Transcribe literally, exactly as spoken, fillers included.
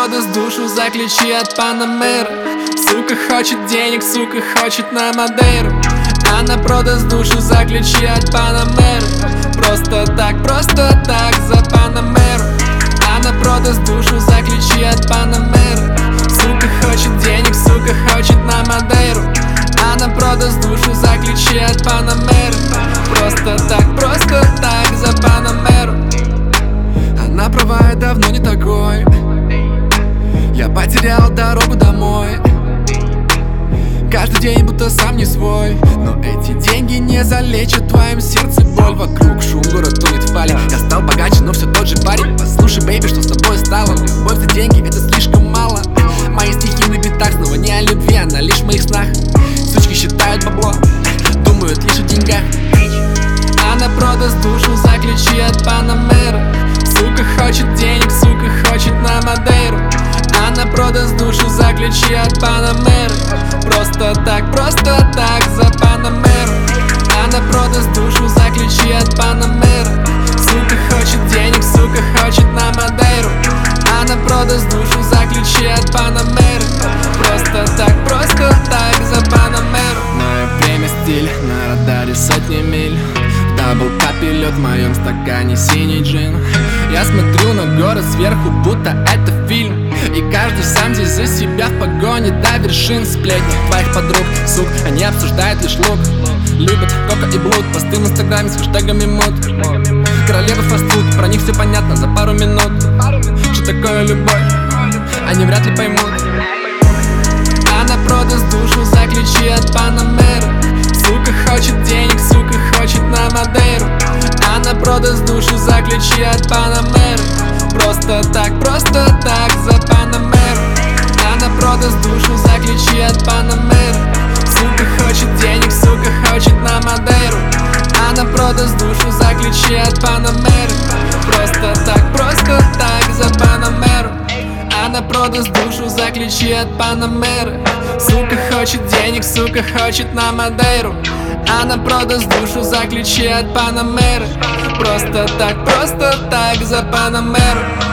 продаст душу за ключи от Панамеры. Сука хочет денег, сука хочет на Мадейру. Она продаст душу за ключи от Панамеры. Просто так, просто так за Панамеру. Она продаст душу за ключи от Панамеры. Сука хочет денег, сука хочет на Мадейру. Она продаст душу за ключи от Панамеры. Просто так, просто так за Панамеру. Она права, я давно не такой. Я потерял дорогу домой. Каждый день будто сам не свой. Но эти деньги не залечат в твоем сердце боль. Вокруг шум, город тонет в пале. Я стал богаче, но все тот же парень. Послушай, бэйби, что с тобой стало? Любовь за деньги, это слишком мало. Мои стихи на битах снова не о любви, она лишь в моих снах. Сучки считают бабло, думают лишь о деньгах. Она продаст душу за ключи от Панамеры. Сука хочет денег, сука хочет на Мадейру. Она продаст душу за ключи от Панамеры. Просто так, просто так за Панамеру. Она продаст душу за ключи от Панамеры. Сука хочет денег, сука хочет на Мадейру. Она продаст душу за ключи от Панамеры. Просто так, просто так за Панамеру. Мое время стиль, на радаре сотни миль. Дабл капе лед в моем стакане синий джин. Я смотрю на город сверху, будто это фильм. И каждый сам здесь за себя в погоне до вершин. Сплетни твоих подруг, сук, они обсуждают лишь лук. Любят кока и блуд, посты в инстаграме с хэштегами мод. Королева фастфуд, про них все понятно за пару минут. Что такое любовь, они вряд ли поймут. Она продаст душу за ключи от Панамеры. Сука хочет денег, сука хочет на Мадейру. Она продаст душу за ключи от Панамеры. Просто так, просто так за Панамеру. Она продаст душу за ключи от Панамеры. Сука хочет денег, сука хочет на Мадейру. Она продаст душу за ключи от Панамеры. Просто так, просто так за Панамеру. Она продаст душу за ключи от Панамеры. Сука хочет денег, сука хочет на Мадейру. Она продаст душу за ключи от Панамеры. Просто так, просто так за Панамеру.